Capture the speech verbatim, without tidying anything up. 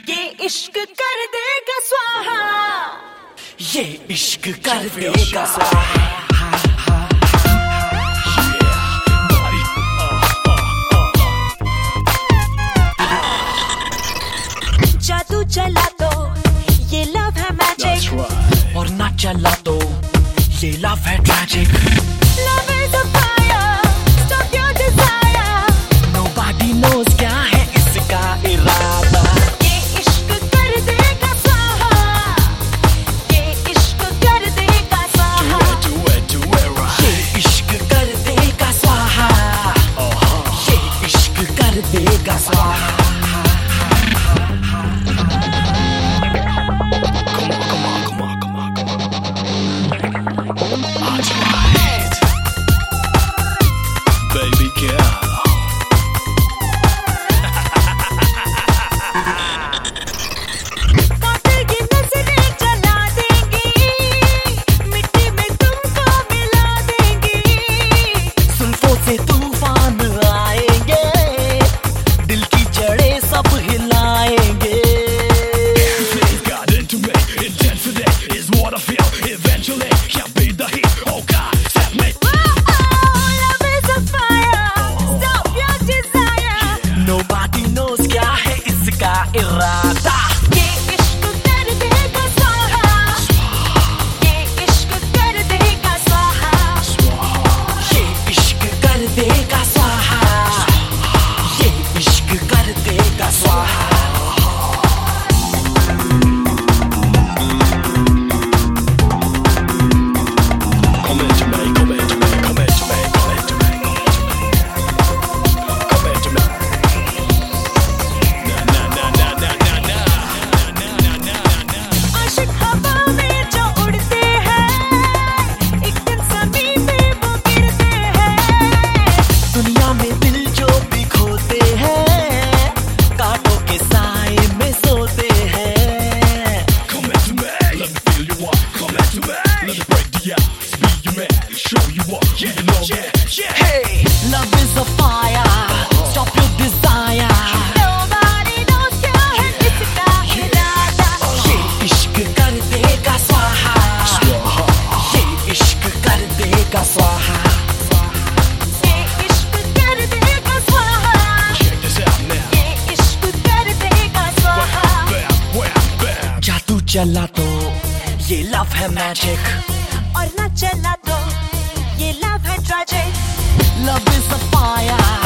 ये इश्क कर देगा स्वाहा, ये इश्क कर देगा स्वाहा। जादू चला तो ये लव है मैजिक, right. और ना चला तो ये लव है tragic. Love is a fire, stop your desire. Nobody knows क्या है इसका इरादा। ये इश्क कर देगा स्वाहा, ये इश्क कर देगा स्वाहा, Do it, do it right. ये इश्क कर देगा स्वाहा, ये इश्क कर देगा स्वाहा। Baby girl, कातिल की नजरें जला देंगी, मिट्टी में तुमको मिला देंगी। जुल्फों से तूफान आएंगे, दिल की जड़ें सब हिलाएंगे। Got into me, intensity is what I feel. Eventually, can't be the heat. Oh God, set me. Love is a fire, stop your desire. Nobody knows क्या है इसका इरादा। ये इश्क कर देगा स्वाहा, ये इश्क कर देगा स्वाहा, ये इश्क कर देगा स्वाहा, ये इश्क कर देगा स्वाहा। Come into me, come into me, come into me, come into me, come into me. Na na na na na na na na na na na. आशिक हवा में जो उड़ते हैं, एक दिन ज़मीन पे वो गिरते हैं। दुनिया में दिल जो भी खोते हैं, कांटों के साए में सोते हैं। Come into me, let me feel you up. Come into me, let me break the ice, be your man, show you what you know. Yeah, yeah. Hey, love is a fire, stop your desire। Nobody knows क्या है इसका इरादा। ये इश्क कर देगा स्वाहा, ये इश्क कर देगा स्वाहा। ये इश्क कर देगा स्वाहा, Check this out now. ये इश्क कर देगा स्वाहा। Bam, wham, bam. जादू चला तो ये लव है मैजिक, और ना चला तो ये लव है tragic. love is a fire,